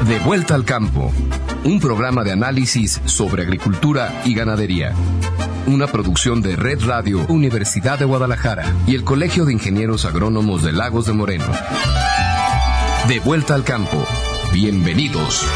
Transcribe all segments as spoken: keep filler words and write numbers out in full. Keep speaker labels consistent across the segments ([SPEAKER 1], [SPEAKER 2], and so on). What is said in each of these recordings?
[SPEAKER 1] De vuelta al campo, un programa de análisis sobre agricultura y ganadería. Una producción de Red Radio, Universidad de Guadalajara y el Colegio de Ingenieros Agrónomos de Lagos de Moreno. De vuelta al campo. Bienvenidos.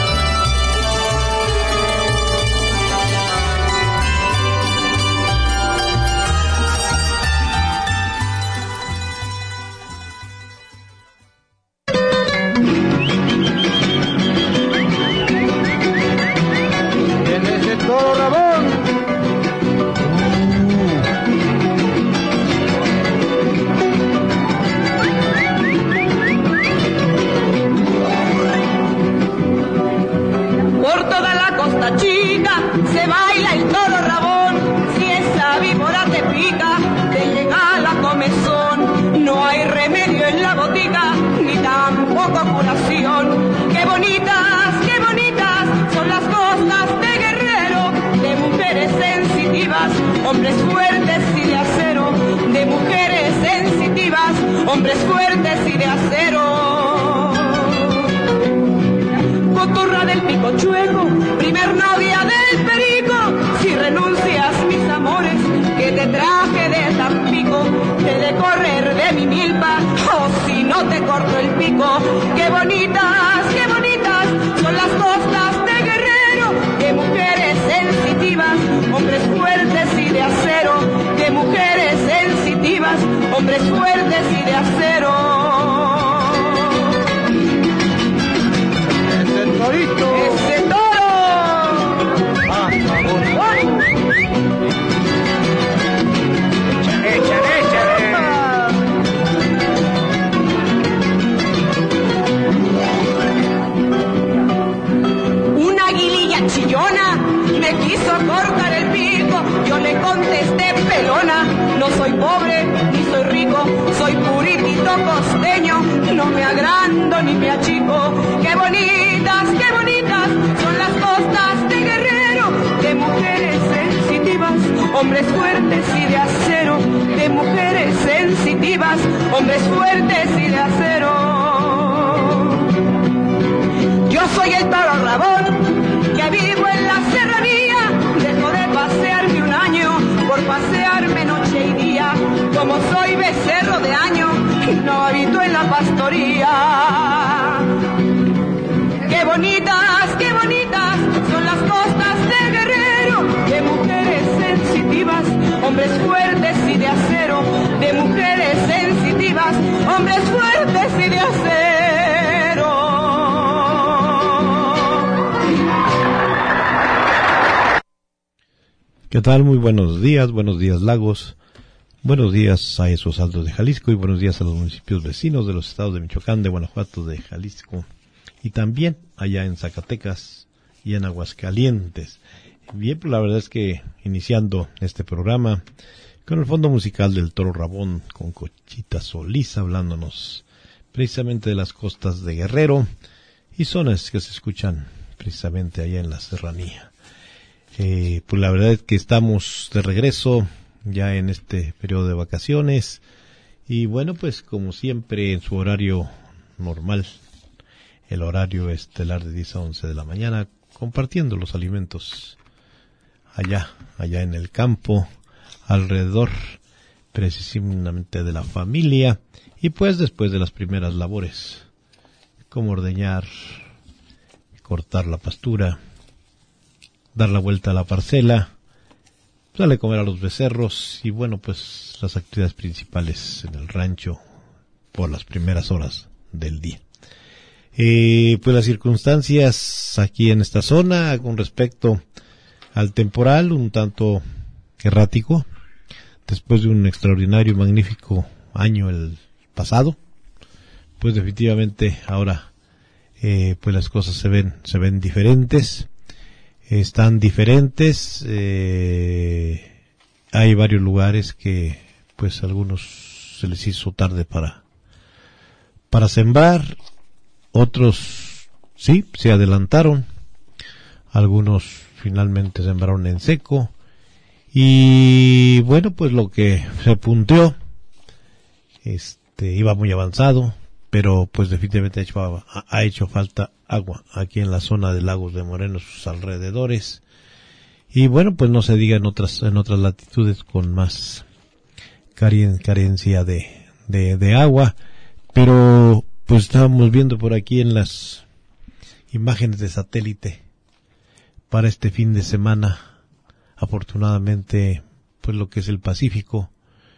[SPEAKER 2] Hombres fuertes y de acero, de mujeres sensitivas, hombres fuertes y de acero. Cotorra del pico chueco, primer novia del perico, si renuncias mis amores, que te traje de Tampico, te de correr de mi milpa, o si no te corto el pico. Qué bonitas, qué bonitas son las costas de Guerrero, de mujeres sensitivas, hombres fuertes y de acero, de mujeres sensitivas, hombres fuertes y de acero.
[SPEAKER 3] ¡Ese torito!
[SPEAKER 2] ¡Ese toro!
[SPEAKER 3] ¡Ah, sabor! ¡Échale, échale, échale!
[SPEAKER 2] Una aguililla chillona me quiso cortar el pico, yo le contesté pelona, no soy pobre ni soy rico, soy puritito costeño, no me agrando ni me achico. Qué bonitas, qué bonitas son las costas de Guerrero, de mujeres sensitivas, hombres fuertes y de acero, de mujeres sensitivas, hombres fuertes y de acero. Yo soy el toro Rabón, que vivo en la serranía, dejo de pasearme un año, por pasearme noche y día, como soy becerro de año, no habito en la pastoría. Qué bonitas, qué bonitas son las costas de Guerrero, de mujeres sensitivas, hombres fuertes y de acero, de mujeres sensitivas, hombres fuertes y de acero.
[SPEAKER 4] ¿Qué tal? Muy buenos días, buenos días Lagos, buenos días a esos altos de Jalisco y buenos días a los municipios vecinos de los estados de Michoacán, de Guanajuato, de Jalisco y también allá en Zacatecas y en Aguascalientes. Bien, pues la verdad es que iniciando este programa con el fondo musical del Toro Rabón, con Conchita Solís hablándonos precisamente de las costas de Guerrero y zonas que se escuchan precisamente allá en la serranía. Eh, pues la verdad es que estamos de regreso ya en este periodo de vacaciones y bueno, pues como siempre en su horario normal, el horario estelar de diez a once de la mañana, compartiendo los alimentos allá, allá en el campo, alrededor precisamente de la familia y pues después de las primeras labores, como ordeñar, cortar la pastura, dar la vuelta a la parcela, darle a comer a los becerros y bueno, pues las actividades principales en el rancho por las primeras horas del día. Eh, pues las circunstancias aquí en esta zona con respecto al temporal un tanto errático, después de un extraordinario y magnífico año el pasado, pues definitivamente ahora eh, pues las cosas se ven, se ven diferentes. Están diferentes, eh, hay varios lugares que pues algunos se les hizo tarde para para sembrar, otros sí, se adelantaron, algunos finalmente sembraron en seco y bueno, pues lo que se punteó este iba muy avanzado, pero pues definitivamente ha hecho, ha hecho falta agua aquí en la zona de Lagos de Moreno, sus alrededores. Y bueno, pues no se diga en otras en otras latitudes con más carencia de, de, de agua, pero pues estábamos viendo por aquí en las imágenes de satélite para este fin de semana, afortunadamente, pues lo que es el Pacífico,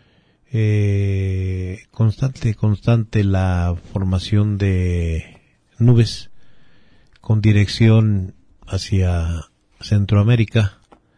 [SPEAKER 4] eh, constante, constante la formación de nubes con dirección hacia Centroamérica,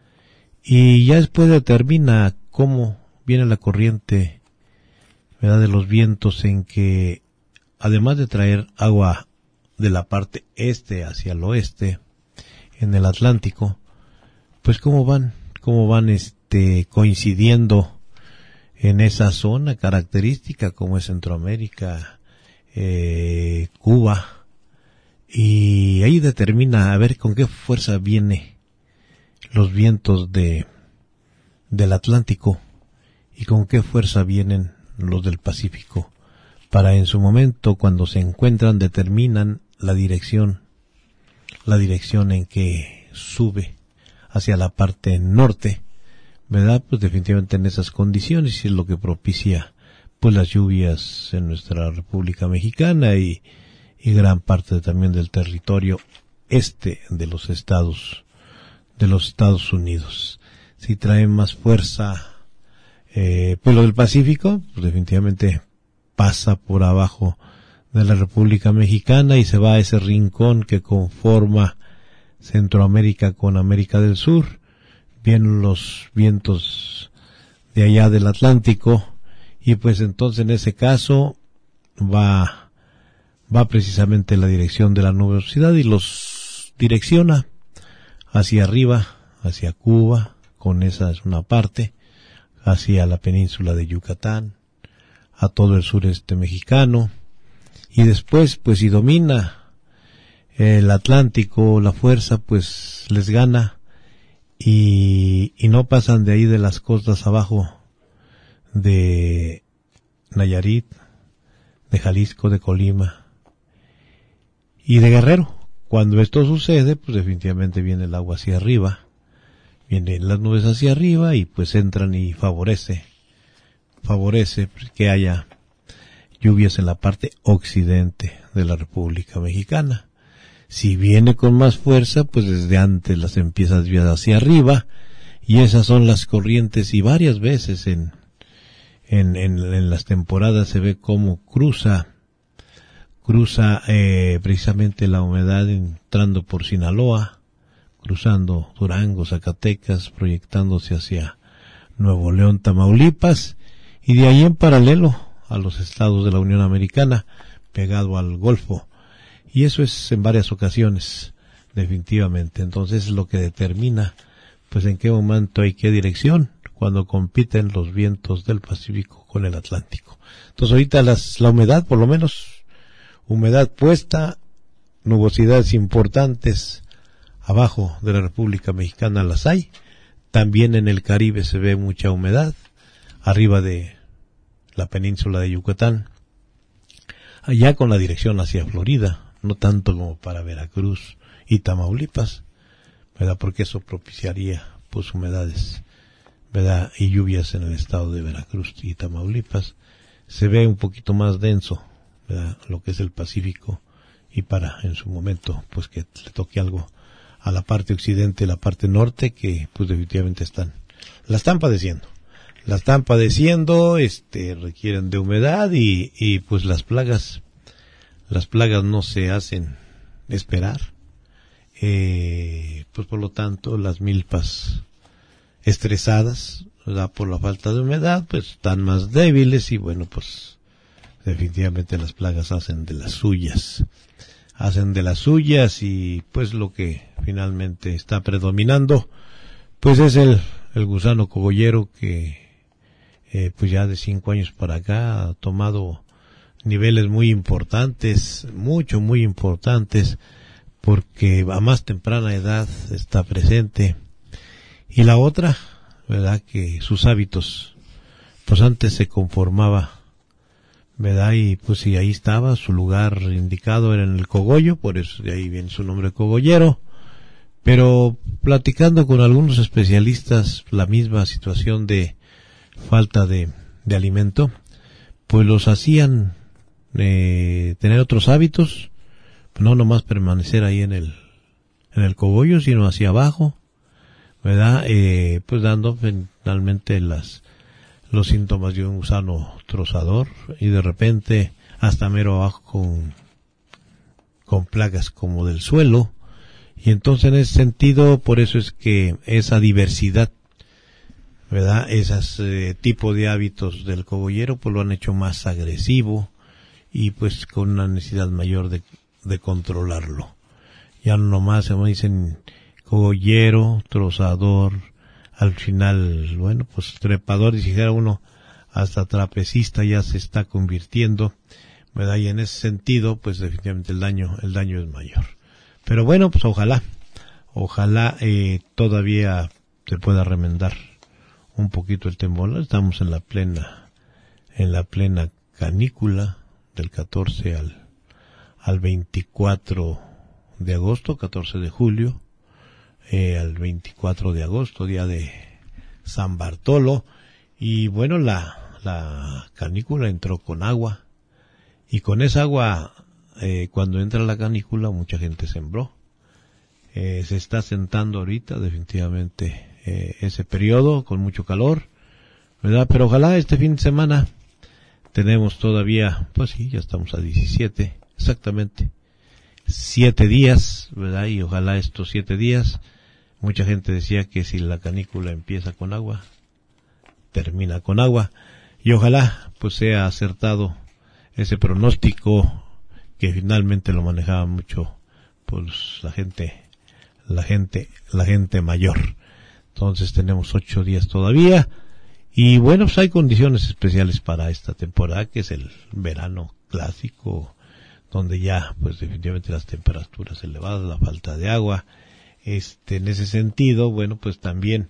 [SPEAKER 4] y ya después determina cómo viene la corriente, ¿verdad?, de los vientos, en que además de traer agua de la parte este hacia el oeste en el Atlántico, pues cómo van, cómo van este coincidiendo en esa zona característica como es Centroamérica, eh, Cuba, y ahí determina a ver con qué fuerza viene los vientos de del Atlántico y con qué fuerza vienen los del Pacífico, para en su momento, cuando se encuentran, determinan la dirección, la dirección en que sube hacia la parte norte, ¿verdad? Pues definitivamente en esas condiciones es lo que propicia pues las lluvias en nuestra República Mexicana y, y gran parte también del territorio este de los estados de los Estados Unidos. Si trae más fuerza eh, pues lo del Pacífico, pues definitivamente pasa por abajo de la República Mexicana y se va a ese rincón que conforma Centroamérica con América del Sur. Vienen los vientos de allá del Atlántico y pues entonces en ese caso va va precisamente en la dirección de la nubosidad y los direcciona hacia arriba, hacia Cuba, con esa es una parte, hacia la península de Yucatán, a todo el sureste mexicano, y después, pues si domina el Atlántico, la fuerza, pues les gana, y, y no pasan de ahí de las costas abajo de Nayarit, de Jalisco, de Colima, y de Guerrero. Cuando esto sucede, pues definitivamente viene el agua hacia arriba, vienen las nubes hacia arriba y pues entran y favorece, favorece que haya lluvias en la parte occidente de la República Mexicana. Si viene con más fuerza, pues desde antes las empieza a desviar hacia arriba y esas son las corrientes, y varias veces en, en, en, en las temporadas se ve cómo cruza cruza eh, precisamente la humedad entrando por Sinaloa, cruzando Durango, Zacatecas, proyectándose hacia Nuevo León, Tamaulipas, y de ahí en paralelo a los estados de la Unión Americana, pegado al Golfo, y eso es en varias ocasiones, definitivamente. Entonces es lo que determina pues en qué momento hay qué dirección, cuando compiten los vientos del Pacífico con el Atlántico. Entonces ahorita las, la humedad, por lo menos humedad puesta, nubosidades importantes abajo de la República Mexicana las hay. También en el Caribe se ve mucha humedad, arriba de la península de Yucatán, allá con la dirección hacia Florida, no tanto como para Veracruz y Tamaulipas, ¿verdad? Porque eso propiciaría pues humedades, ¿verdad? Y lluvias en el estado de Veracruz y Tamaulipas. Se ve un poquito más denso, ¿verdad?, lo que es el Pacífico, y para en su momento pues que le toque algo a la parte occidente, la parte norte, que pues definitivamente están, la están padeciendo, la están padeciendo, este, requieren de humedad y, y pues las plagas, las plagas no se hacen esperar, eh, pues por lo tanto las milpas estresadas, ¿verdad?, por la falta de humedad, pues están más débiles y bueno, pues definitivamente las plagas hacen de las suyas, hacen de las suyas y pues lo que finalmente está predominando pues es el, el gusano cogollero que eh, pues ya de cinco años para acá ha tomado niveles muy importantes, mucho, muy importantes, porque a más temprana edad está presente. Y la otra, ¿verdad?, que sus hábitos, pues antes se conformaba ¿verdad? Y pues sí, ahí estaba, su lugar indicado era en el cogollo, por eso de ahí viene su nombre cogollero. Pero platicando con algunos especialistas, la misma situación de falta de, de alimento, pues los hacían eh, tener otros hábitos, no nomás permanecer ahí en el en el cogollo, sino hacia abajo, ¿verdad? Eh, pues dando finalmente las los síntomas de un gusano trozador y de repente hasta mero abajo con con plagas como del suelo. Y entonces en ese sentido, por eso es que esa diversidad, ¿verdad? Esos eh, tipos de hábitos del cogollero pues lo han hecho más agresivo y pues con una necesidad mayor de, de controlarlo. Ya no nomás se me dicen cogollero, trozador, al final, bueno, pues trepador, y si dijera uno, hasta trapecista ya se está convirtiendo, ¿verdad? Y en ese sentido, pues definitivamente el daño, el daño es mayor. Pero bueno, pues ojalá, ojalá eh, todavía se pueda remendar un poquito el temblor. Estamos en la plena, en la plena canícula del catorce al, al veinticuatro de agosto, catorce de julio, eh, al veinticuatro de agosto, día de San Bartolo. Y bueno, la, la canícula entró con agua, y con esa agua, Eh, cuando entra la canícula mucha gente sembró, eh, se está sentando ahorita definitivamente eh, ese periodo con mucho calor, ¿verdad? Pero ojalá este fin de semana tenemos todavía, pues sí, ya estamos a diecisiete, exactamente siete días, ¿verdad? Y ojalá estos siete días, mucha gente decía que si la canícula empieza con agua, termina con agua, y ojalá pues sea acertado ese pronóstico que finalmente lo manejaba mucho pues la gente, la gente, la gente mayor. Entonces tenemos ocho días todavía, y bueno, pues hay condiciones especiales para esta temporada, que es el verano clásico, donde ya pues definitivamente las temperaturas elevadas, la falta de agua, este, en ese sentido, bueno, pues también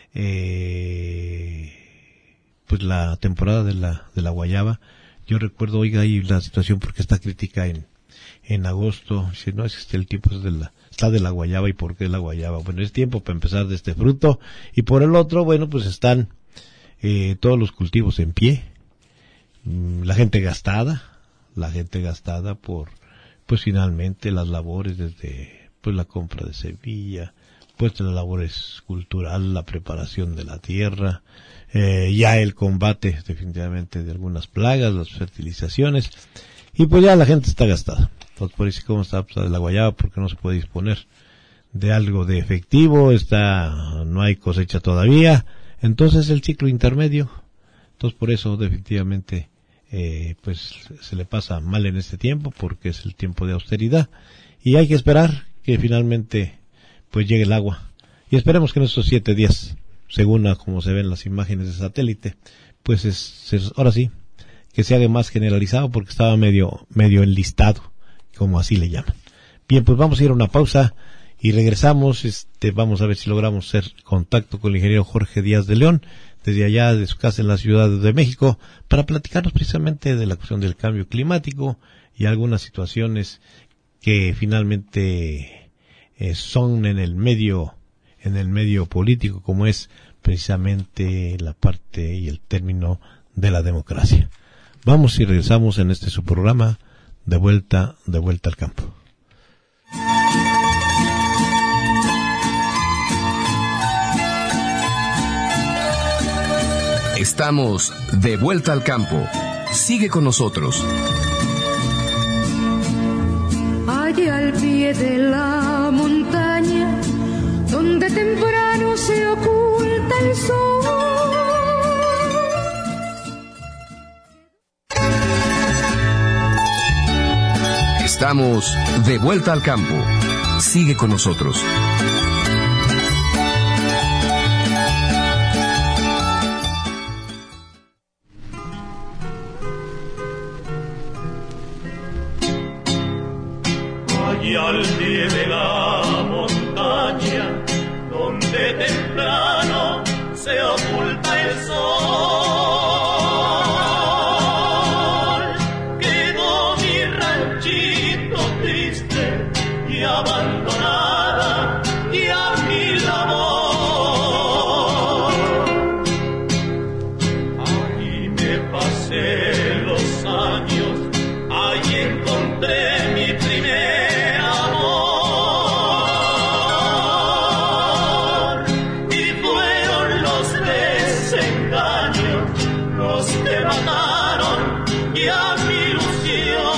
[SPEAKER 4] eh, pues la temporada de la, de la guayaba. Yo recuerdo, oiga, ahí la situación porque está crítica en, en agosto, si no es el tiempo es de la, está de la guayaba. ¿Y por qué la guayaba? Bueno, es tiempo para empezar de este fruto, y por el otro, bueno, pues están eh, todos los cultivos en pie, la gente gastada, la gente gastada por, pues finalmente las labores desde, pues la compra de semilla, pues las labores culturales, la preparación de la tierra, eh, ya el combate definitivamente de algunas plagas, las fertilizaciones, y pues ya la gente está gastada. Entonces por eso como está pues, de la guayaba, porque no se puede disponer de algo de efectivo, está, no hay cosecha todavía, entonces el ciclo intermedio, entonces por eso definitivamente eh, pues se le pasa mal en este tiempo, porque es el tiempo de austeridad, y hay que esperar que finalmente pues llegue el agua, y esperemos que en estos siete días, según a como se ven las imágenes de satélite, pues es, es ahora sí que se haga más generalizado, porque estaba medio medio enlistado, como así le llaman. Bien, pues vamos a ir a una pausa y regresamos. Este, vamos a ver si logramos hacer contacto con el ingeniero Jorge Díaz de León, desde allá de su casa en la Ciudad de México, para platicarnos precisamente de la cuestión del cambio climático y algunas situaciones que finalmente eh, son en el medio en el medio político, como es precisamente la parte y el término de la democracia. Vamos y regresamos en este su programa de vuelta, de vuelta al campo.
[SPEAKER 1] Estamos de vuelta al campo. Sigue con nosotros.
[SPEAKER 2] Allá al pie de la montaña, donde temprano se oculta el sol.
[SPEAKER 1] Estamos de vuelta al campo. Sigue con nosotros.
[SPEAKER 5] Y al pie de la montaña, donde temprano se oculta el sol, ratoncito triste y abandonada y a mi labor. Ahí me pasé los años, ahí encontré mi primer amor, y fueron los desengaños los que mataron ya mi ilusión.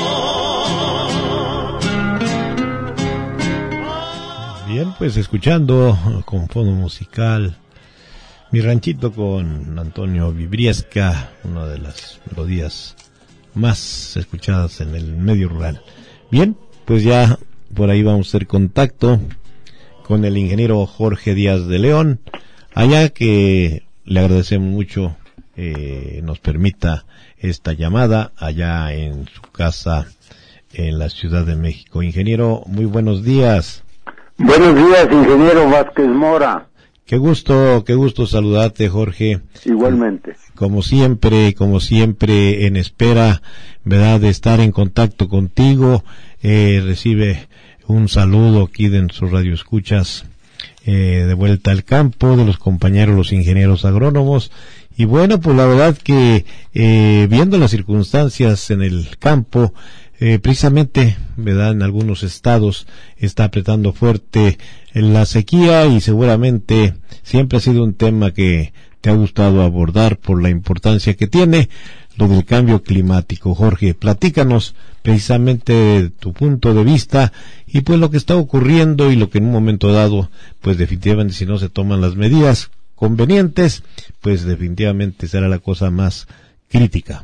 [SPEAKER 4] Bien, pues escuchando con fondo musical Mi Ranchito con Antonio Vibriesca, una de las melodías más escuchadas en el medio rural. Bien, pues ya por ahí vamos a hacer contacto con el ingeniero Jorge Díaz de León, allá que le agradecemos mucho eh, nos permita esta llamada allá en su casa en la Ciudad de México. Ingeniero, muy buenos días.
[SPEAKER 6] Buenos días, ingeniero Vázquez Mora.
[SPEAKER 4] Qué gusto, qué gusto saludarte, Jorge.
[SPEAKER 6] Igualmente.
[SPEAKER 4] Como siempre, como siempre, en espera, ¿verdad?, de estar en contacto contigo. Eh, recibe un saludo aquí de nuestros radioescuchas, eh, de vuelta al campo, de los compañeros, los ingenieros agrónomos. Y bueno, pues la verdad que, eh, viendo las circunstancias en el campo, Eh, precisamente, ¿verdad?, en algunos estados está apretando fuerte la sequía y seguramente siempre ha sido un tema que te ha gustado abordar por la importancia que tiene lo del cambio climático. Jorge, platícanos precisamente de tu punto de vista y pues lo que está ocurriendo y lo que en un momento dado, pues definitivamente si no se toman las medidas convenientes, pues definitivamente será la cosa más crítica.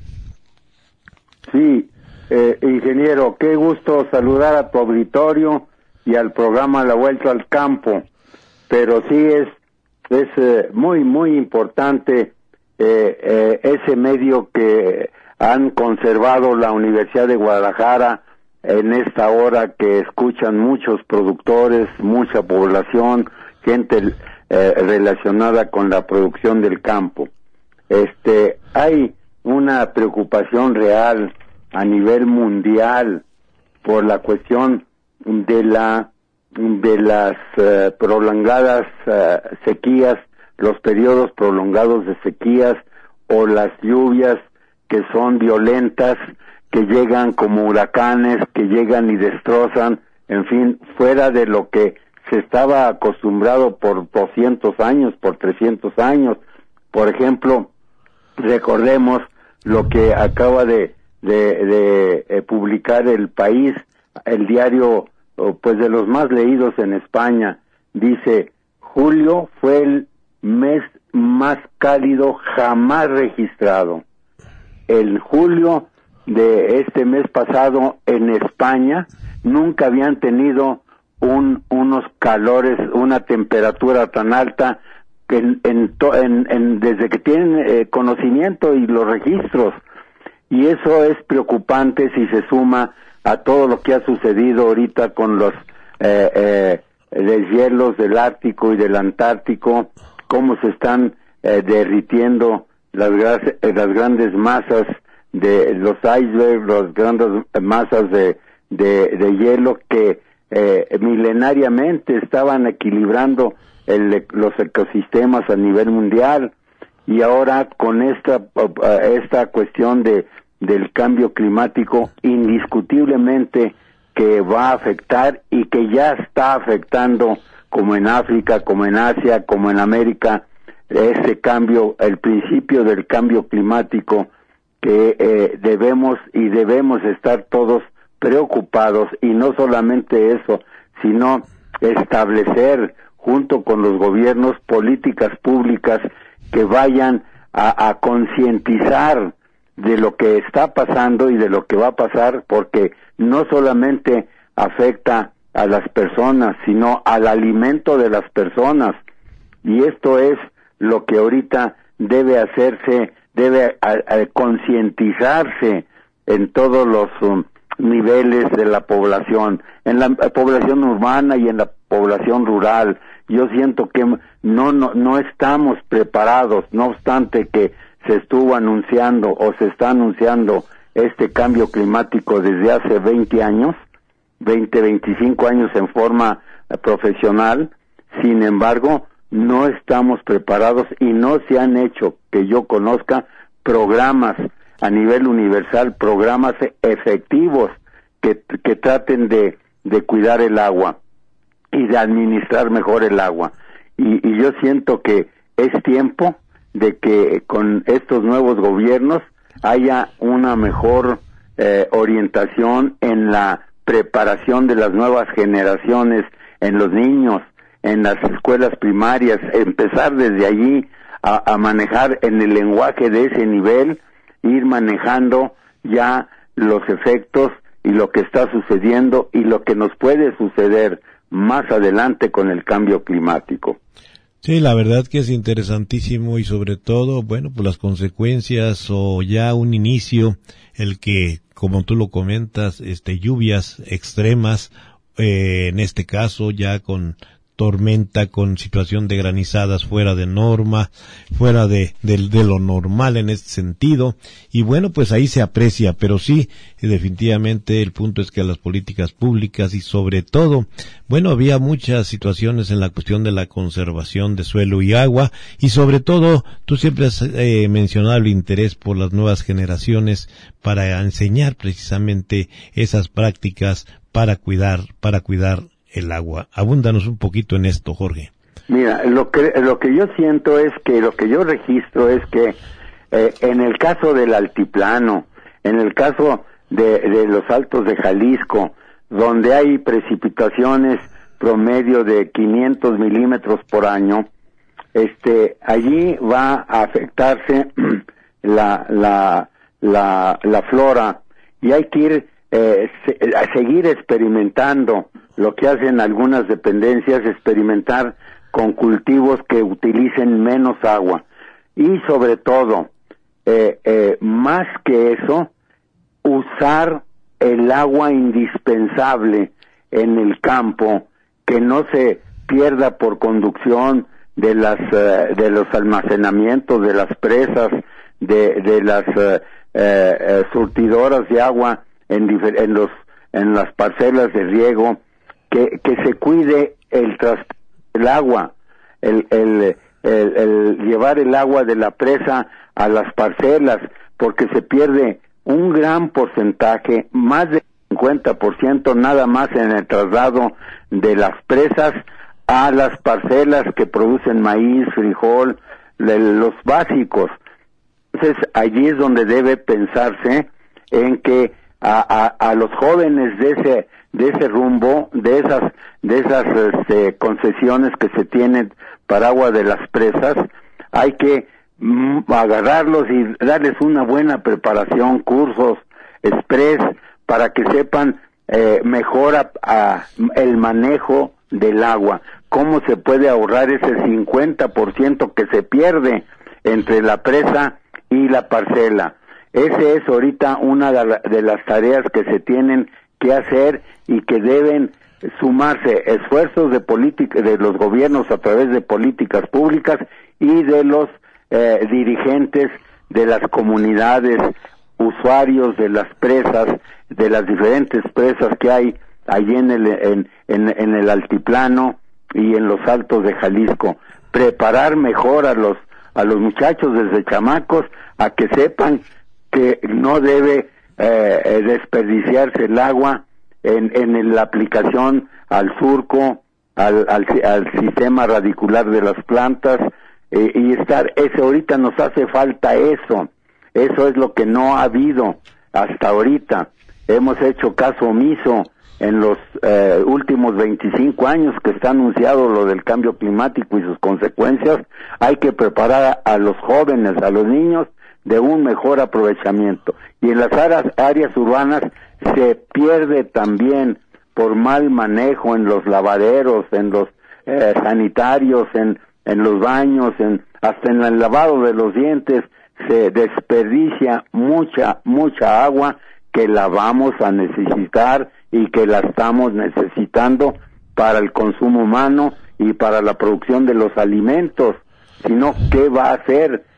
[SPEAKER 6] Sí. Eh, ingeniero, qué gusto saludar a tu auditorio y al programa La Vuelta al Campo, pero sí es es eh, muy muy importante eh, eh, ese medio que han conservado la Universidad de Guadalajara en esta hora, que escuchan muchos productores, mucha población, gente eh, relacionada con la producción del campo. Este, hay una preocupación real a nivel mundial por la cuestión de la de las uh, prolongadas uh, sequías, los periodos prolongados de sequías o las lluvias que son violentas, que llegan como huracanes, que llegan y destrozan, en fin, fuera de lo que se estaba acostumbrado por doscientos años, por trescientos años. Por ejemplo, recordemos lo que acaba de de, de eh, publicar El País, el diario oh, pues de los más leídos en España. Dice: julio fue el mes más cálido jamás registrado. El julio de este mes pasado en España nunca habían tenido un unos calores, una temperatura tan alta que en, en, en, en desde que tienen eh, conocimiento y los registros. Y eso es preocupante si se suma a todo lo que ha sucedido ahorita con los eh, eh, deshielos del Ártico y del Antártico, cómo se están eh, derritiendo las, las grandes masas de los icebergs, las grandes masas de, de, de hielo que eh, milenariamente estaban equilibrando el, los ecosistemas a nivel mundial. Y ahora con esta esta cuestión de del cambio climático, indiscutiblemente que va a afectar y que ya está afectando, como en África, como en Asia, como en América, ese cambio, el principio del cambio climático, que eh, debemos y debemos estar todos preocupados, y no solamente eso, sino establecer junto con los gobiernos políticas públicas que vayan a, a concientizar de lo que está pasando y de lo que va a pasar, porque no solamente afecta a las personas, sino al alimento de las personas. Y esto es lo que ahorita debe hacerse, debe concientizarse en todos los um, niveles de la población, en la población urbana y en la población rural. Yo siento que no no no estamos preparados, no obstante que se estuvo anunciando o se está anunciando este cambio climático desde hace veinte años, veinte, veinticinco años en forma eh, profesional. Sin embargo, no estamos preparados y no se han hecho, que yo conozca, programas a nivel universal, programas efectivos que, que traten de, de cuidar el agua y de administrar mejor el agua. Y, y yo siento que es tiempo de que con estos nuevos gobiernos haya una mejor eh, orientación en la preparación de las nuevas generaciones, en los niños, en las escuelas primarias, empezar desde allí a, a manejar en el lenguaje de ese nivel, ir manejando ya los efectos y lo que está sucediendo y lo que nos puede suceder más adelante con el cambio climático.
[SPEAKER 4] Sí, la verdad que es interesantísimo y sobre todo, bueno, pues las consecuencias o ya un inicio, el que, como tú lo comentas, este, lluvias extremas, eh, en este caso ya con tormenta, con situación de granizadas fuera de norma, fuera de, de, de lo normal en este sentido, y bueno, pues ahí se aprecia, pero sí, definitivamente el punto es que las políticas públicas y sobre todo, bueno, había muchas situaciones en la cuestión de la conservación de suelo y agua, y sobre todo, tú siempre has eh, mencionado el interés por las nuevas generaciones para enseñar precisamente esas prácticas para cuidar, para cuidar el agua. Abúndanos un poquito en esto, Jorge.
[SPEAKER 6] Mira, lo que lo que yo siento es que, lo que yo registro es que eh, en el caso del altiplano, en el caso de, de los altos de Jalisco, donde hay precipitaciones promedio de quinientos milímetros por año, este, allí va a afectarse la la la la flora y hay que ir eh, se, a seguir experimentando. Lo que hacen algunas dependencias es experimentar con cultivos que utilicen menos agua. Y sobre todo, eh, eh, más que eso, usar el agua indispensable en el campo, que no se pierda por conducción de las uh, de los almacenamientos, de las presas, de, de las uh, uh, uh, surtidoras de agua en, difer- en los en las parcelas de riego. Que, que se cuide el transporte del agua, el, el, el, el llevar el agua de la presa a las parcelas, porque se pierde un gran porcentaje, más del cincuenta por ciento nada más en el traslado de las presas a las parcelas que producen maíz, frijol, de los básicos. Entonces allí es donde debe pensarse en que a, a, a los jóvenes de ese de ese rumbo, de esas de esas este, concesiones que se tienen para agua de las presas, hay que mm, agarrarlos y darles una buena preparación, cursos express, para que sepan eh, mejor a, a, el manejo del agua, cómo se puede ahorrar ese cincuenta por ciento que se pierde entre la presa y la parcela. Ese es ahorita una de las tareas que se tienen que hacer y que deben sumarse esfuerzos de política de los gobiernos a través de políticas públicas y de los eh, dirigentes de las comunidades, usuarios de las presas, de las diferentes presas que hay allí en el en, en, en el altiplano y en los altos de Jalisco. Preparar mejor a los a los muchachos desde chamacos a que sepan que no debe eh, desperdiciarse el agua en, en la aplicación al surco, al, al, al sistema radicular de las plantas, eh, y estar, ese ahorita nos hace falta eso, eso es lo que no ha habido hasta ahorita. Hemos hecho caso omiso en los eh, últimos veinticinco años que está anunciado lo del cambio climático y sus consecuencias. Hay que preparar a, a los jóvenes, a los niños, de un mejor aprovechamiento. Y en las áreas, áreas urbanas se pierde también por mal manejo en los lavaderos, en los eh, sanitarios, en, en los baños, en, hasta en el lavado de los dientes, se desperdicia mucha, mucha agua que la vamos a necesitar y que la estamos necesitando para el consumo humano y para la producción de los alimentos. Sino, ¿qué va a hacer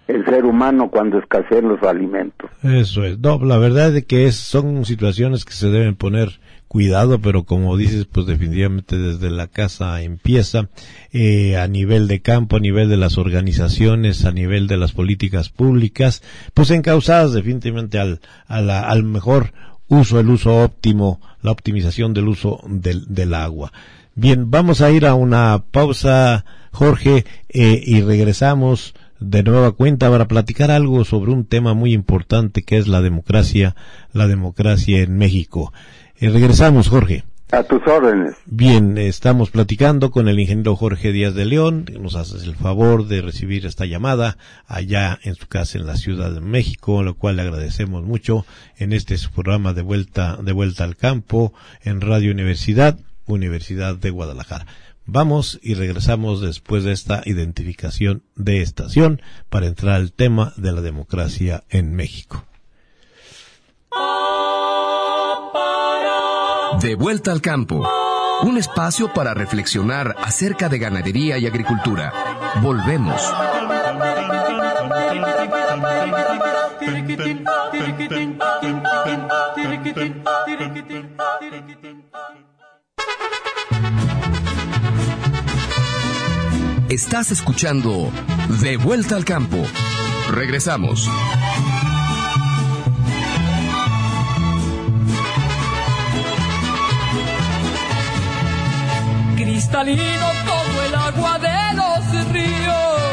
[SPEAKER 6] el ser humano cuando escasean los alimentos.
[SPEAKER 4] Eso es. No, la verdad es que es, son situaciones que se deben poner cuidado, pero como dices, pues definitivamente desde la casa empieza, eh, a nivel de campo, a nivel de las organizaciones, a nivel de las políticas públicas, pues encauzadas definitivamente al, a la, al mejor uso, el uso óptimo, la optimización del uso del, del agua. Bien, vamos a ir a una pausa, Jorge, eh, y regresamos de nueva cuenta para platicar algo sobre un tema muy importante que es la democracia, la democracia en México. Eh, regresamos, Jorge.
[SPEAKER 6] A tus órdenes.
[SPEAKER 4] Bien, estamos platicando con el ingeniero Jorge Díaz de León. Nos haces el favor de recibir esta llamada allá en su casa en la Ciudad de México, lo cual le agradecemos mucho en este su programa de vuelta, de vuelta al campo en Radio Universidad, Universidad de Guadalajara. Vamos y regresamos después de esta identificación de estación para entrar al tema de la democracia en México.
[SPEAKER 1] De vuelta al campo, un espacio para reflexionar acerca de ganadería y agricultura. Volvemos. Estás escuchando De vuelta al campo. Regresamos.
[SPEAKER 7] Cristalino como el agua de los ríos.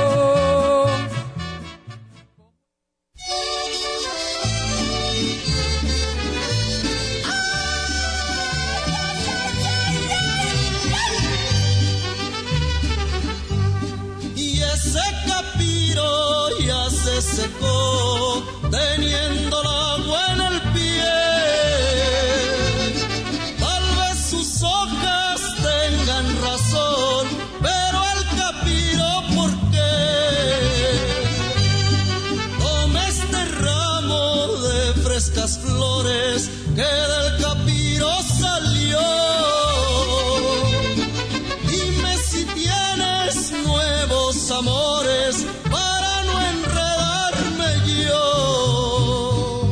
[SPEAKER 5] Y ese capiro ya se secó, teniendo el agua en el pie. Tal vez sus hojas tengan razón, pero el capiro, ¿por qué? Toma este ramo de frescas flores que del capiro salió. Dime si tienes nuevos amores para no enredarme yo.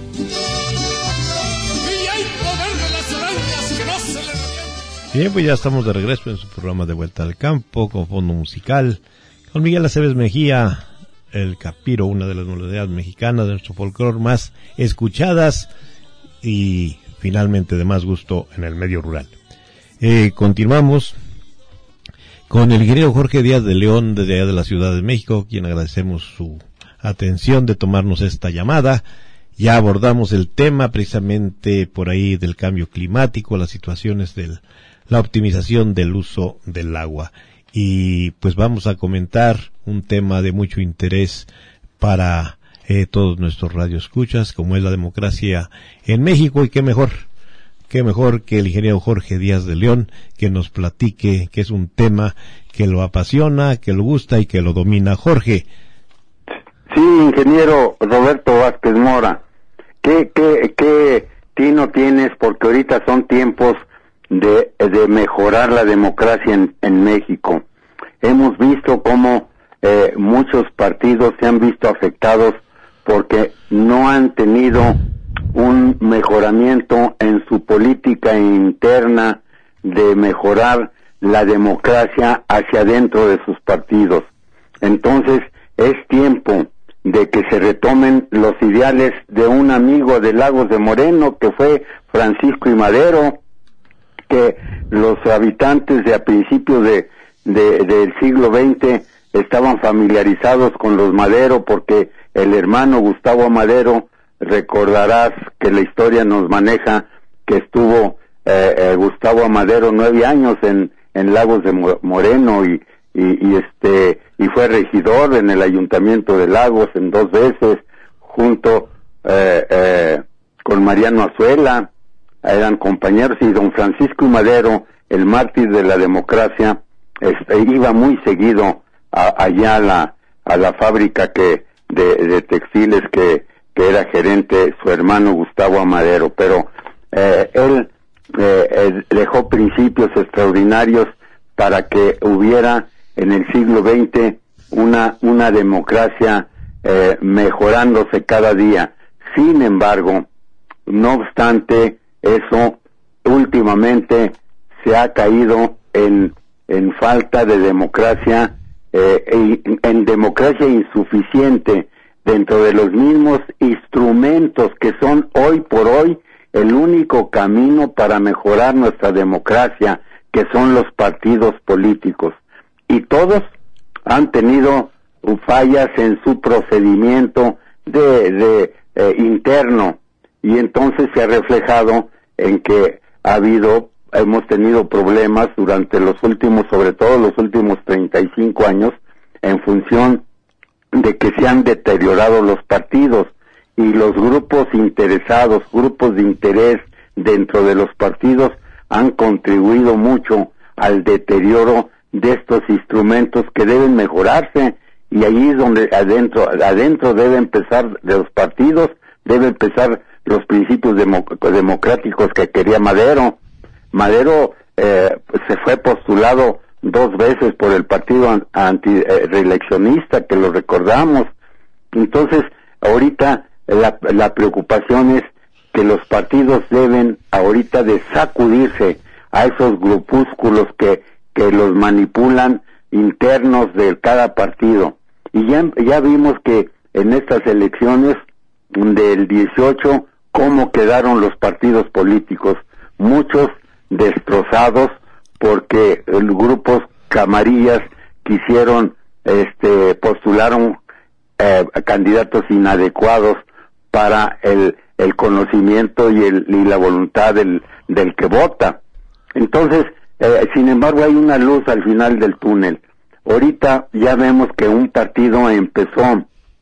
[SPEAKER 5] Y hay poder de las arañas que no se le revienten.
[SPEAKER 4] Bien, pues ya estamos de regreso en su programa de vuelta al campo con fondo musical con Miguel Aceves Mejía, el capiro, una de las melodías mexicanas de nuestro folclore más escuchadas y finalmente de más gusto en el medio rural. Eh, continuamos con el ingeniero Jorge Díaz de León desde allá de la Ciudad de México, quien agradecemos su atención de tomarnos esta llamada. Ya abordamos el tema precisamente por ahí del cambio climático, las situaciones de la optimización del uso del agua. Y pues vamos a comentar un tema de mucho interés para eh, todos nuestros radioescuchas, como es la democracia en México, y qué mejor, qué mejor que el ingeniero Jorge Díaz de León, que nos platique, que es un tema que lo apasiona, que lo gusta y que lo domina. Jorge.
[SPEAKER 6] Sí, ingeniero Roberto Vázquez Mora, ¿qué, qué, qué tino tienes? Porque ahorita son tiempos de, de mejorar la democracia en, en México. Hemos visto cómo eh, muchos partidos se han visto afectados porque no han tenido un mejoramiento en su política interna de mejorar la democracia hacia adentro de sus partidos. Entonces, es tiempo de que se retomen los ideales de un amigo de Lagos de Moreno, que fue Francisco I. Madero, que los habitantes de a principios de, de del siglo veinte estaban familiarizados con los Madero, porque el hermano Gustavo Madero, recordarás que la historia nos maneja que estuvo eh, eh, Gustavo Madero nueve años en, en Lagos de Moreno y, y, y este y fue regidor en el ayuntamiento de Lagos en dos veces, junto eh, eh, con Mariano Azuela, eran compañeros, y don Francisco I. Madero, el mártir de la democracia, este, iba muy seguido a, allá a la, a la fábrica que de, de textiles que, que era gerente su hermano Gustavo Madero, pero eh, él eh, dejó principios extraordinarios para que hubiera en el siglo veinte una una democracia eh, mejorándose cada día. Sin embargo, no obstante eso, últimamente se ha caído en, en falta de democracia, eh, en, en democracia insuficiente dentro de los mismos instrumentos que son hoy por hoy el único camino para mejorar nuestra democracia, que son los partidos políticos. Y todos han tenido fallas en su procedimiento de, de eh, interno, y entonces se ha reflejado en que ha habido, hemos tenido problemas durante los últimos, sobre todo los últimos treinta y cinco años, en función de que se han deteriorado los partidos, y los grupos interesados, grupos de interés dentro de los partidos han contribuido mucho al deterioro de estos instrumentos que deben mejorarse, y ahí es donde adentro, adentro debe empezar de los partidos, debe empezar los principios democ- democráticos que quería Madero. Madero eh, se fue postulado dos veces por el partido anti eh, reeleccionista, que lo recordamos. Entonces, ahorita la, la preocupación es que los partidos deben ahorita de sacudirse a esos grupúsculos que, que los manipulan internos de cada partido. Y ya, ya vimos que en estas elecciones del dieciocho, cómo quedaron los partidos políticos, muchos destrozados porque los grupos camarillas quisieron, este, postularon eh, candidatos inadecuados para el, el conocimiento y, el, y la voluntad del, del que vota. Entonces, eh, sin embargo, hay una luz al final del túnel. Ahorita ya vemos que un partido empezó a,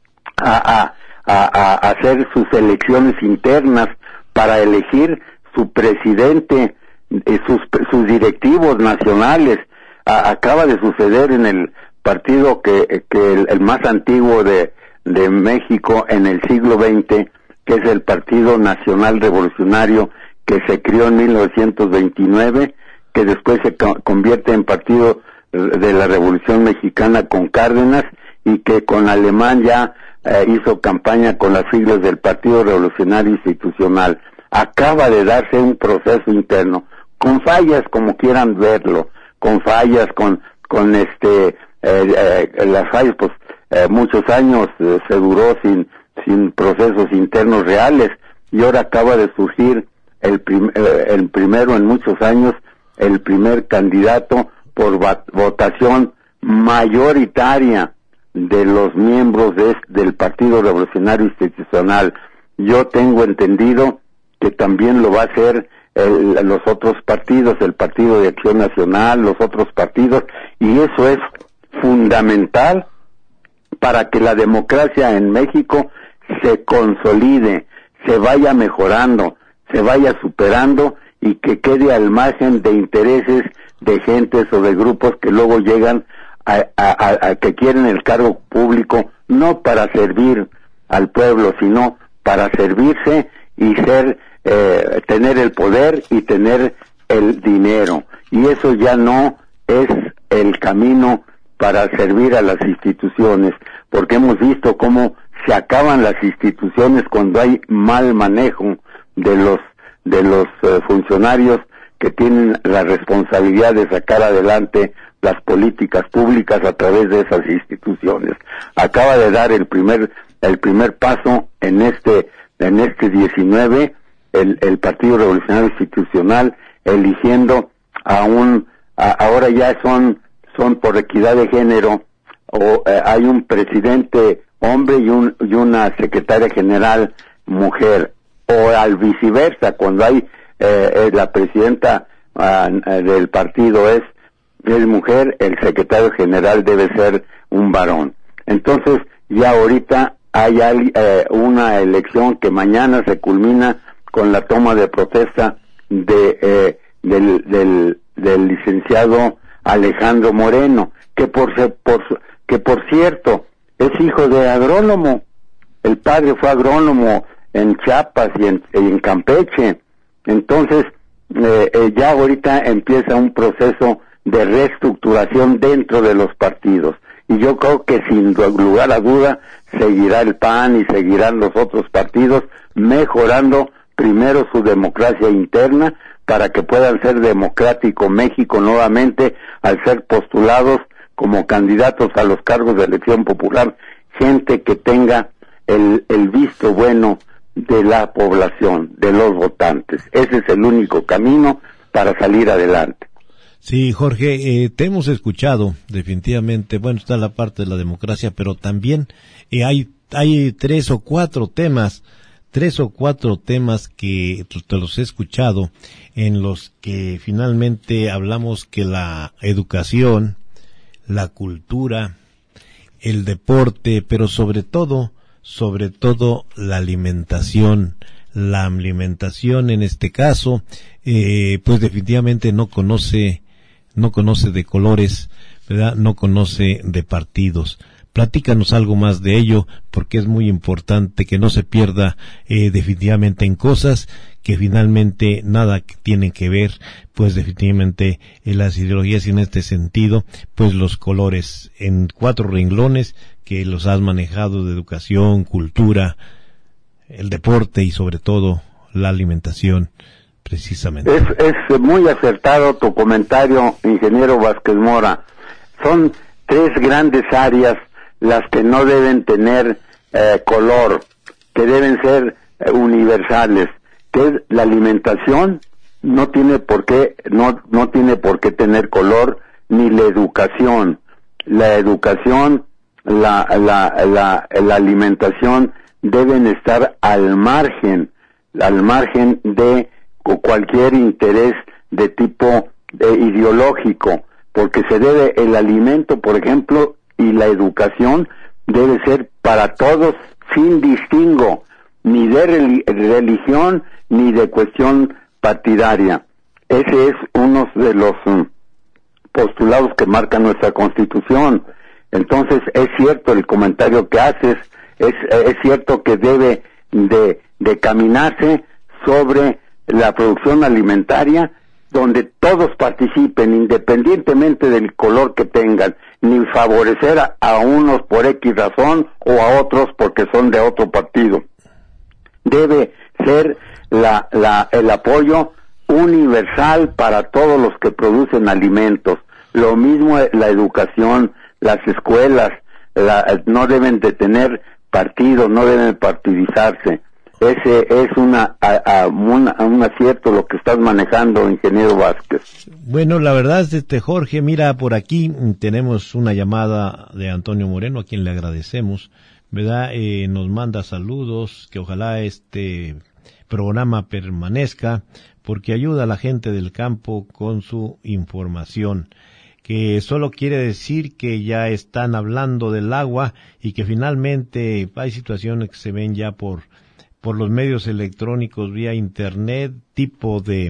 [SPEAKER 6] a, a, a hacer sus elecciones internas para elegir su presidente, eh, sus, sus directivos nacionales. A, acaba de suceder en el partido que, que el, el más antiguo de, de México en el siglo veinte, que es el Partido Nacional Revolucionario, que se creó en mil novecientos veintinueve, que después se co- convierte en Partido de la Revolución Mexicana con Cárdenas, y que con Alemán ya eh, hizo campaña con las siglas del Partido Revolucionario Institucional. Acaba de darse un proceso interno, con fallas como quieran verlo, con fallas, con con este eh, eh, las fallas, pues eh, muchos años eh, se duró sin sin procesos internos reales, y ahora acaba de surgir el, prim- eh, el primero en muchos años, el primer candidato por va- votación mayoritaria de los miembros de este, del Partido Revolucionario Institucional. Yo tengo entendido que también lo va a hacer el, los otros partidos, el Partido de Acción Nacional, los otros partidos, y eso es fundamental para que la democracia en México se consolide, se vaya mejorando, se vaya superando, y que quede al margen de intereses de gentes o de grupos que luego llegan a, a, a, a que quieren el cargo público no para servir al pueblo, sino para servirse y ser eh, tener el poder y tener el dinero, y eso ya no es el camino para servir a las instituciones, porque hemos visto cómo se acaban las instituciones cuando hay mal manejo de los de los eh, funcionarios que tienen la responsabilidad de sacar adelante las políticas públicas a través de esas instituciones. Acaba de dar el primer el primer paso en este en este diecinueve el, el Partido Revolucionario Institucional, eligiendo a un a, ahora ya son son por equidad de género, o eh, hay un presidente hombre y un y una secretaria general mujer, o al viceversa, cuando hay eh, eh, la presidenta uh, del partido es es mujer, el secretario general debe ser un varón. Entonces ya ahorita hay eh, una elección que mañana se culmina con la toma de protesta de eh, del, del del licenciado Alejandro Moreno, que por por que por cierto es hijo de agrónomo. El padre fue agrónomo en Chiapas y en, y en Campeche. Entonces eh, eh, ya ahorita empieza un proceso de reestructuración dentro de los partidos, y yo creo que sin lugar a duda seguirá el P A N y seguirán los otros partidos mejorando primero su democracia interna para que puedan ser democrático México nuevamente al ser postulados como candidatos a los cargos de elección popular, gente que tenga el, el visto bueno de la población, de los votantes. Ese es el único camino para salir adelante.
[SPEAKER 4] Sí, Jorge, eh, te hemos escuchado, definitivamente, bueno, está la parte de la democracia, pero también eh, hay, hay tres o cuatro temas, tres o cuatro temas que te los he escuchado, en los que finalmente hablamos que la educación, la cultura, el deporte, pero sobre todo, sobre todo la alimentación, la alimentación en este caso, eh, pues definitivamente no conoce, no conoce de colores, ¿verdad? No conoce de partidos. Platícanos algo más de ello, porque es muy importante que no se pierda eh, definitivamente en cosas que finalmente nada tienen que ver, pues definitivamente en las ideologías y en este sentido, pues los colores en cuatro renglones que los has manejado de educación, cultura, el deporte y sobre todo la alimentación, precisamente.
[SPEAKER 6] Es, es muy acertado tu comentario, ingeniero Vázquez Mora. Son tres grandes áreas las que no deben tener eh, color, que deben ser eh, universales, que es la alimentación, no tiene por qué, no, no tiene por qué tener color, ni la educación. La educación, la, la, la, la alimentación deben estar al margen, al margen de cualquier interés de tipo eh, ideológico, porque se debe, el alimento, por ejemplo, y la educación debe ser para todos sin distingo, ni de religión ni de cuestión partidaria. Ese es uno de los um, postulados que marca nuestra Constitución. Entonces es cierto el comentario que haces, es, es cierto que debe de, de caminarse sobre la producción alimentaria donde todos participen independientemente del color que tengan, ni favorecer a, a unos por X razón o a otros porque son de otro partido. Debe ser la, la, el apoyo universal para todos los que producen alimentos. Lo mismo la educación, las escuelas, la, no deben de tener partido, no deben partidizarse. Ese es una, a, a, una, un acierto lo que estás manejando, ingeniero Vázquez.
[SPEAKER 4] Bueno, la verdad es este Jorge, mira, por aquí tenemos una llamada de Antonio Moreno, a quien le agradecemos, ¿verdad? Eh, nos manda saludos, que ojalá este programa permanezca, porque ayuda a la gente del campo con su información, que solo quiere decir que ya están hablando del agua y que finalmente hay situaciones que se ven ya por por los medios electrónicos vía internet, tipo de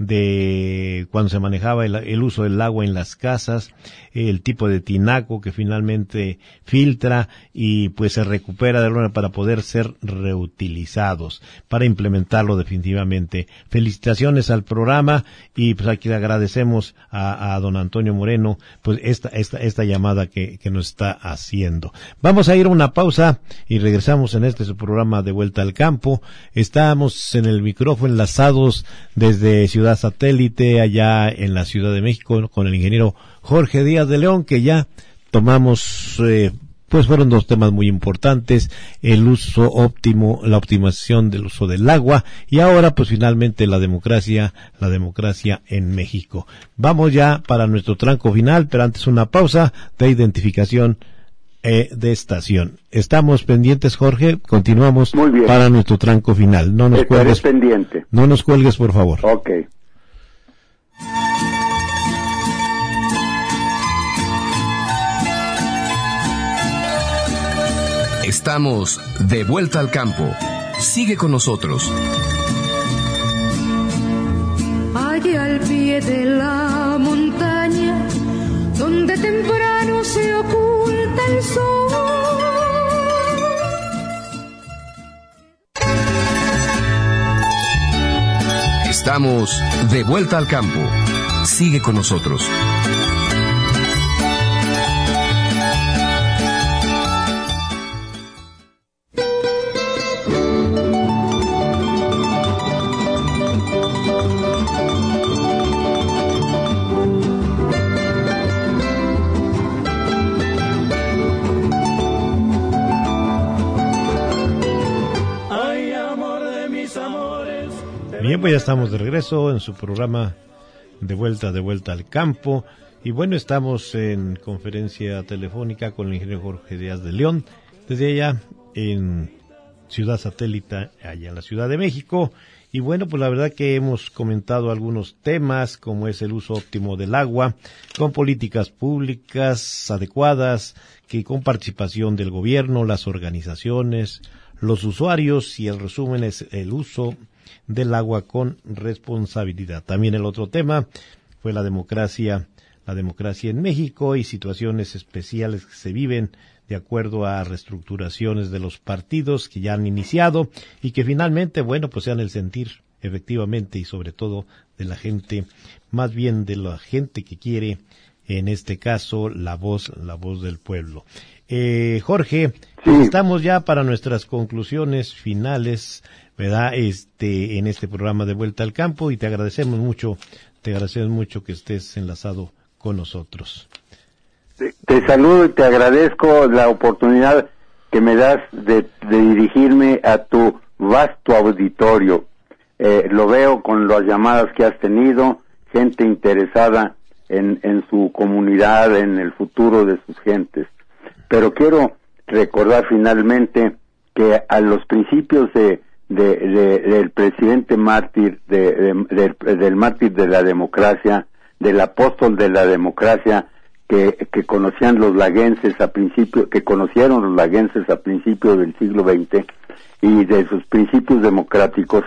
[SPEAKER 4] de cuando se manejaba el, el uso del agua en las casas, el tipo de tinaco que finalmente filtra y pues se recupera de alguna para poder ser reutilizados, para implementarlo definitivamente. Felicitaciones al programa y pues aquí le agradecemos a, a don Antonio Moreno pues esta esta esta llamada que, que nos está haciendo. Vamos a ir a una pausa y regresamos en este su programa de Vuelta al Campo. Estamos en el micrófono enlazados desde Ciudad Satélite, allá en la Ciudad de México, con el ingeniero Jorge Díaz de León, que ya tomamos, eh, pues fueron dos temas muy importantes, el uso óptimo, la optimización del uso del agua, y ahora pues finalmente la democracia, la democracia en México. Vamos ya para nuestro tranco final, pero antes una pausa de identificación Eh, de estación. Estamos pendientes, Jorge, continuamos para nuestro tranco final. No nos
[SPEAKER 6] Estaré
[SPEAKER 4] cuelgues,
[SPEAKER 6] pendiente.
[SPEAKER 4] No nos cuelgues, por favor.
[SPEAKER 6] Ok.
[SPEAKER 1] Estamos de vuelta al campo. Sigue con nosotros.
[SPEAKER 8] Allá al pie de la montaña, donde temprano se oculta el sol.
[SPEAKER 1] Estamos de vuelta al campo. Sigue con nosotros.
[SPEAKER 4] Bien, pues ya estamos de regreso en su programa De Vuelta, De Vuelta al Campo. Y bueno, estamos en conferencia telefónica con el ingeniero Jorge Díaz de León, desde allá en Ciudad Satélite, allá en la Ciudad de México. Y bueno, pues la verdad que hemos comentado algunos temas, como es el uso óptimo del agua, con políticas públicas adecuadas, que con participación del gobierno, las organizaciones, los usuarios, y el resumen es el uso del agua con responsabilidad. También el otro tema fue la democracia, la democracia en México y situaciones especiales que se viven de acuerdo a reestructuraciones de los partidos que ya han iniciado y que finalmente, bueno, pues sean el sentir efectivamente y sobre todo de la gente, más bien de la gente que quiere, en este caso, la voz, la voz del pueblo. Eh, Jorge,
[SPEAKER 6] sí.
[SPEAKER 4] Estamos ya para nuestras conclusiones finales, ¿verdad? Este, en este programa de Vuelta al Campo, y te agradecemos mucho, te agradecemos mucho que estés enlazado con nosotros.
[SPEAKER 6] Te, te saludo y te agradezco la oportunidad que me das de, de dirigirme a tu vasto auditorio. Eh, lo veo con las llamadas que has tenido, gente interesada en, en su comunidad, en el futuro de sus gentes. Pero quiero recordar finalmente que a los principios de, de, de del presidente mártir, de, de, de, del mártir de la democracia, del apóstol de la democracia, que, que conocían los laguenses a principio, que conocieron los laguenses a principios del siglo veinte, y de sus principios democráticos,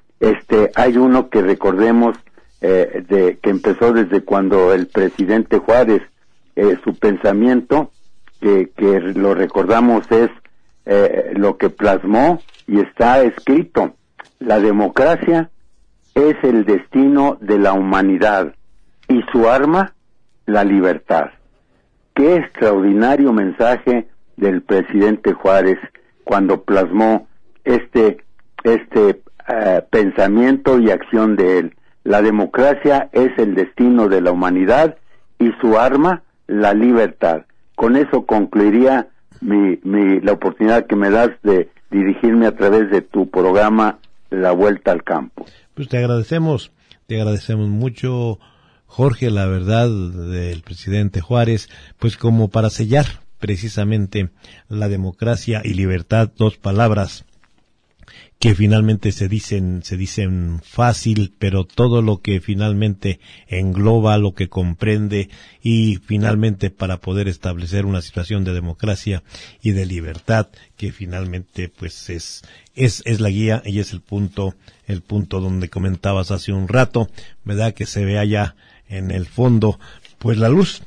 [SPEAKER 6] este, hay uno que recordemos, eh, de, que empezó desde cuando el presidente Juárez, eh, su pensamiento, que, que lo recordamos es, eh, lo que plasmó y está escrito: la democracia es el destino de la humanidad y su arma, la libertad. Qué extraordinario mensaje del presidente Juárez cuando plasmó este este uh, pensamiento y acción de él. La democracia es el destino de la humanidad y su arma, la libertad. Con eso concluiría mi, mi la oportunidad que me das de dirigirme a través de tu programa La Vuelta al Campo.
[SPEAKER 4] Pues te agradecemos, te agradecemos mucho, Jorge, la verdad del presidente Juárez, pues como para sellar precisamente la democracia y libertad, dos palabras que finalmente se dicen, se dicen fácil, pero todo lo que finalmente engloba, lo que comprende, y finalmente para poder establecer una situación de democracia y de libertad, que finalmente pues es, es, es la guía y es el punto, el punto donde comentabas hace un rato, ¿verdad? Que se vea ya en el fondo, pues la luz,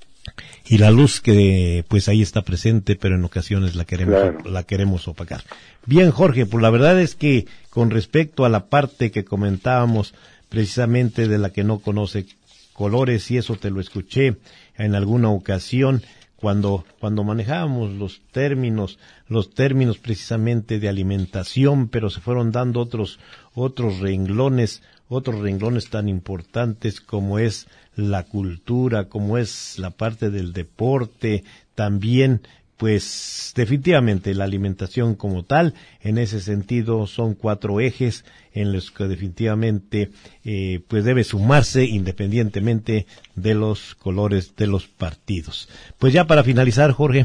[SPEAKER 4] y la luz que pues ahí está presente, pero en ocasiones la queremos, claro. la queremos opacar. Bien, Jorge, pues la verdad es que con respecto a la parte que comentábamos precisamente de la que no conoce colores, y eso te lo escuché en alguna ocasión cuando cuando manejábamos los términos, los términos precisamente de alimentación, pero se fueron dando otros otros renglones, otros renglones tan importantes como es la cultura, como es la parte del deporte, también pues definitivamente la alimentación como tal. En ese sentido son cuatro ejes en los que definitivamente eh, pues debe sumarse independientemente de los colores de los partidos. Pues ya para finalizar, Jorge.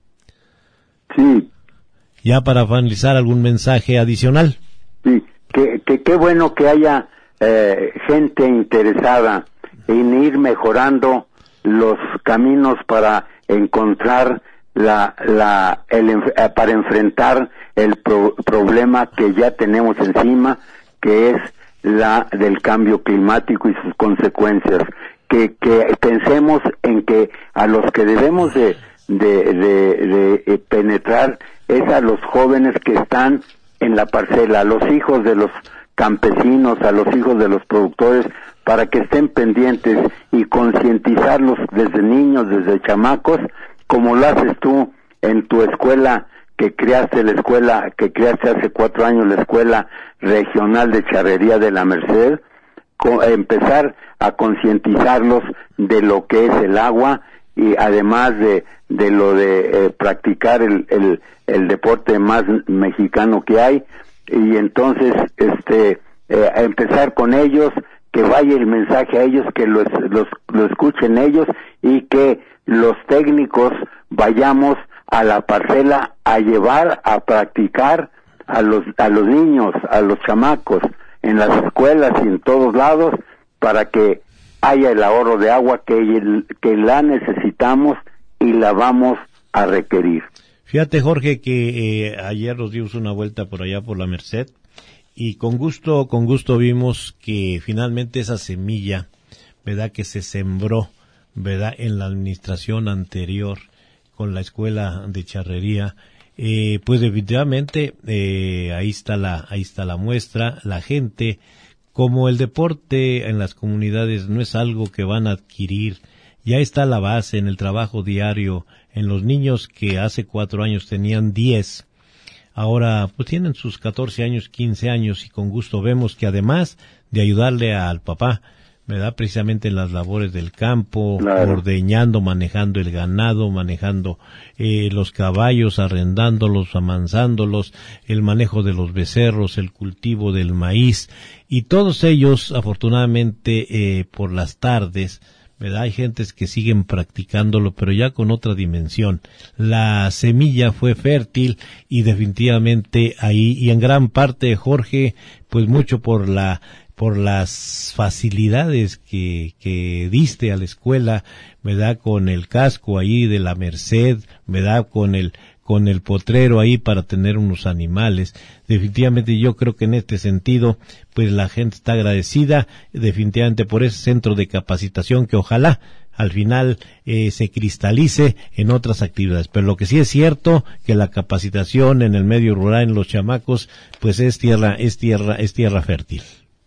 [SPEAKER 6] Sí.
[SPEAKER 4] Ya para finalizar, ¿algún mensaje adicional?
[SPEAKER 6] Sí, que que qué bueno que haya eh, gente interesada en ir mejorando los caminos para encontrar la la el eh, para enfrentar el pro, problema que ya tenemos encima, que es la del cambio climático y sus consecuencias. Que que pensemos en que a los que debemos de de de, de, de penetrar es a los jóvenes que están en la parcela, a los hijos de los campesinos, a los hijos de los productores, para que estén pendientes y concientizarlos desde niños, desde chamacos, como lo haces tú en tu escuela, que creaste la escuela, que creaste hace cuatro años la Escuela Regional de Charrería de la Merced, co- empezar a concientizarlos de lo que es el agua, y además de de lo de eh, practicar el, el el deporte más mexicano que hay, y entonces este eh, a empezar con ellos, que vaya el mensaje a ellos, que los, los, lo escuchen ellos y que los técnicos vayamos a la parcela a llevar, a practicar a los, a los niños, a los chamacos, en las escuelas y en todos lados, para que haya el ahorro de agua que, el, que la necesitamos y la vamos a requerir.
[SPEAKER 4] Fíjate, Jorge, que eh, ayer nos dimos una vuelta por allá por la Merced y con gusto, con gusto vimos que finalmente esa semilla, ¿verdad?, que se sembró, ¿verdad?, en la administración anterior con la escuela de charrería, eh, pues definitivamente eh, ahí está la, ahí está la muestra. La gente, como el deporte en las comunidades no es algo que van a adquirir, ya está la base en el trabajo diario, en los niños que hace cuatro años tenían diez, ahora pues tienen sus catorce años, quince años, y con gusto vemos que además de ayudarle al papá, ¿verdad?, precisamente en las labores del campo, claro, ordeñando, manejando el ganado, manejando eh, los caballos, arrendándolos, amansándolos, el manejo de los becerros, el cultivo del maíz, y todos ellos, afortunadamente, eh, por las tardes, ¿verdad?, hay gentes que siguen practicándolo, pero ya con otra dimensión. La semilla fue fértil y definitivamente ahí, y en gran parte, Jorge, pues mucho por la por las facilidades que, que diste a la escuela, ¿verdad?, con el casco ahí de la Merced, ¿verdad?, con el con el potrero ahí para tener unos animales. Definitivamente yo creo que en este sentido, pues la gente está agradecida definitivamente por ese centro de capacitación que ojalá al final eh, se cristalice en otras actividades. Pero lo que sí es cierto, que la capacitación en el medio rural, en los chamacos, pues es tierra, es tierra, es tierra fértil.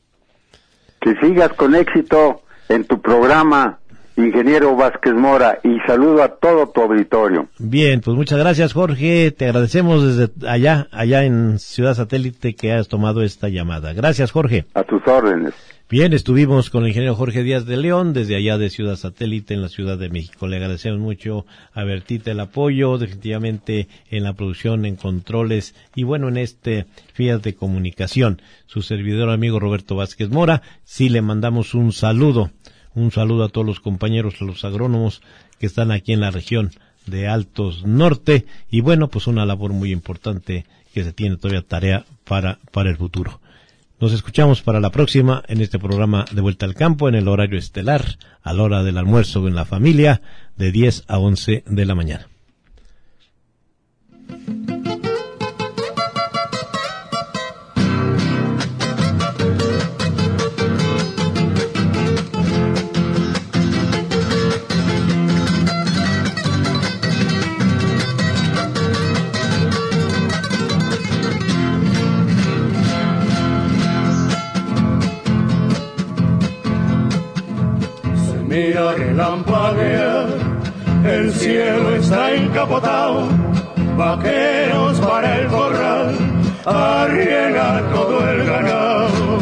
[SPEAKER 6] Que sigas con éxito en tu programa, ingeniero Vázquez Mora, y saludo a todo tu auditorio.
[SPEAKER 4] Bien, pues muchas gracias, Jorge, te agradecemos desde allá, allá en Ciudad Satélite, que has tomado esta llamada. Gracias, Jorge.
[SPEAKER 6] A tus órdenes.
[SPEAKER 4] Bien, estuvimos con el ingeniero Jorge Díaz de León, desde allá de Ciudad Satélite, en la Ciudad de México. Le agradecemos mucho a Bertita el apoyo, definitivamente en la producción, en controles, y bueno, en este Fías de Comunicación. Su servidor amigo Roberto Vázquez Mora, sí le mandamos un saludo, un saludo a todos los compañeros, a los agrónomos que están aquí en la región de Altos Norte, y bueno, pues una labor muy importante que se tiene todavía tarea para, para el futuro. Nos escuchamos para la próxima en este programa de Vuelta al Campo, en el horario estelar, a la hora del almuerzo en la familia, de diez a once de la mañana.
[SPEAKER 5] Mira relampaguear, el cielo está encapotado, vaqueros para el corral, arriena todo el ganado.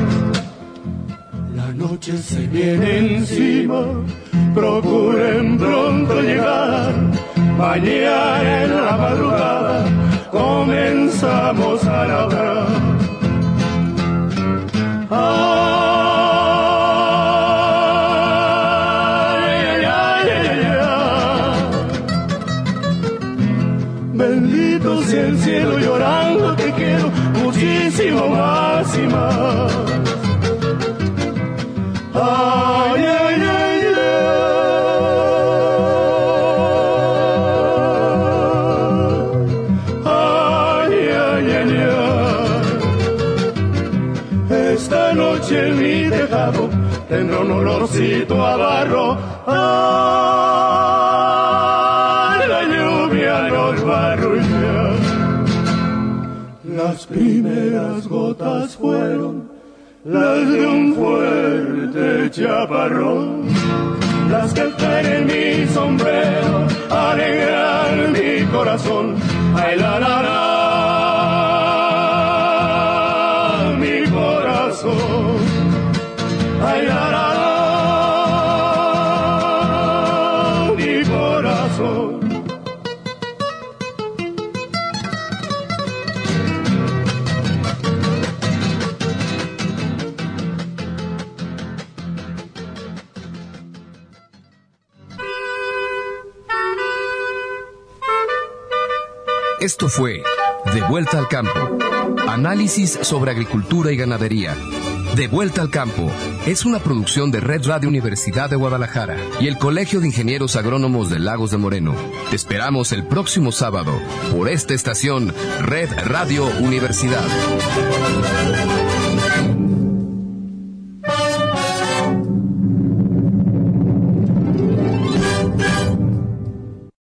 [SPEAKER 5] La noche se viene encima, procuren pronto llegar, mañana en la madrugada comenzamos a labrar. Ah, y el cielo llorando, te quiero muchísimo más y más. Ay, ay, ay, ay, ay, ay, ay. Esta noche en mi tejado tendrá un olorcito a barro. Ay, la lluvia nos va a arrullar. Las primeras gotas fueron las de un fuerte chaparrón, las que caen en mi sombrero alegran mi corazón. Ay, la, la, la, mi corazón. Ay, la, la, la, mi corazón.
[SPEAKER 1] Esto fue De Vuelta al Campo. Análisis sobre agricultura y ganadería. De Vuelta al Campo es una producción de Red Radio Universidad de Guadalajara y el Colegio de Ingenieros Agrónomos de Lagos de Moreno. Te esperamos el próximo sábado por esta estación Red Radio Universidad.